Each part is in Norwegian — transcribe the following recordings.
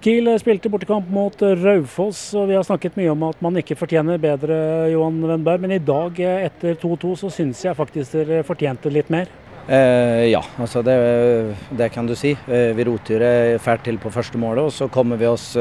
Kiel spilte bortekamp mot Raufoss, og vi har snakket mye om at man ikke fortjener bedre, Johan Wennberg. Men i dag, etter 2-2, så synes jeg faktisk dere fortjente litt mer. Ja, altså det kan du si. Vi roter det fælt til på første målet, og så kommer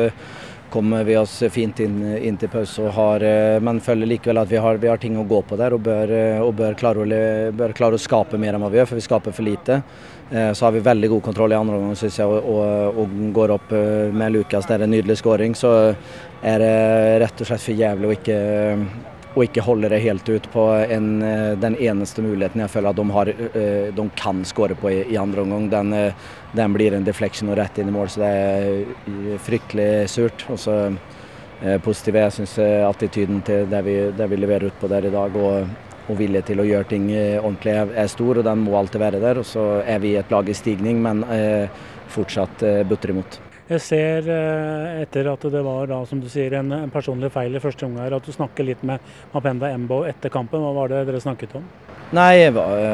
vi oss fint inn til pause. Men føler likevel at vi har ting å gå på der, og bør klare å skape mer enn hva vi gjør, for vi skaper for lite. Så har vi veldig god kontroll i andre omgang, synes jeg, og går opp med Lukas. Det en nydelig skåring, så det rett og slett for jævlig å ikke holde det helt ut på den eneste muligheten jeg føler at de kan skåre på i andre omgang. Den blir en deflection og rett inn i mål, så det fryktelig surt. Og så positiv, jeg synes attityden til det vi leverer ut på der i dag, og vilje til å gjøre ting ordentlig stor, og den må alltid være der. Og så vi et lag i stigning, men fortsatt butter imot. Jeg ser etter at det var da, som du sier, en personlig feil i første omgang, at du snakker litt med Mapenda Embo etter kampen. Hva var det dere snakket om? Nei,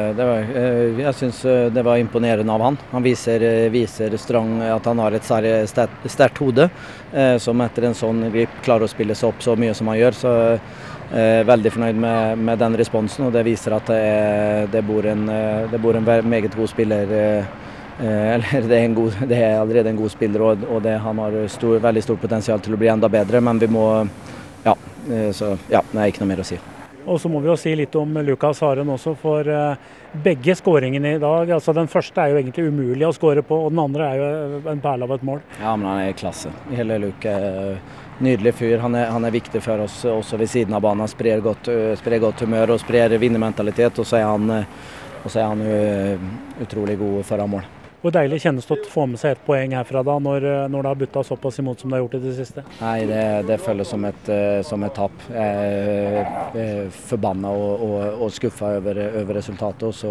jeg synes det var imponerende av han. Han viser strang at han har et sterkt hode, som etter en sånn grip klarer å spille seg opp så mye som han gjør. Så veldig fornøyd med den responsen, og det viser at det bor en meget god spiller. Eller det allerede en god spiller, og han har veldig stort potensial til å bli enda bedre, men vi må det ikke noe mer å si. Og så må vi jo si litt om Lukas Haren også, for begge skåringene i dag. Altså den første jo egentlig umulig å skåre på, og den andre jo en perle av et mål. Ja, men han klasse. Hele Luke nydelig fyr. Han viktig for oss også ved siden av banen. Han sprer godt humør og sprer vinnermentalitet, og så han utrolig god foran mål. Hvor deilig kjennes det å få med seg et poeng herfra da, når det har butta såpass imot som det har gjort i det siste? Nei, det føles som et tap. Jeg forbanna og skuffa over resultatet,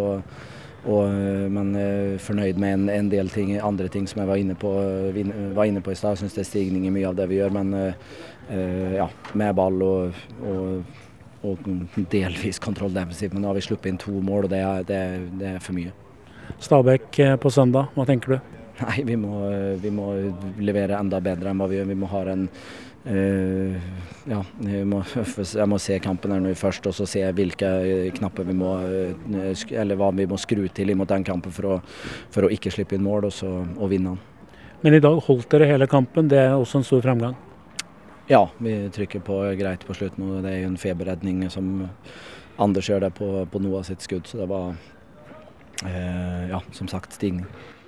men fornøyd med en del andre ting som jeg var inne på i stad. Jeg synes det stigning i mye av det vi gjør, men med ball og delvis kontroll defensivt. Men nå har vi sluppet inn 2 mål, og det for mye. Stabæk på søndag, hva tenker du? Nei, vi må levere enda bedre enn hva vi gjør. Vi må ha jeg må se kampen her nå først, og så se hvilke knapper hva vi må skru til imot den kampen for å ikke slippe inn mål og vinne den. Men i dag holdt dere hele kampen, det også en stor fremgang? Ja, vi trykker på greit på slutten, og det jo en feberredning som Anders gjør det på Noah sitt skudd, så det var som sagt stigning.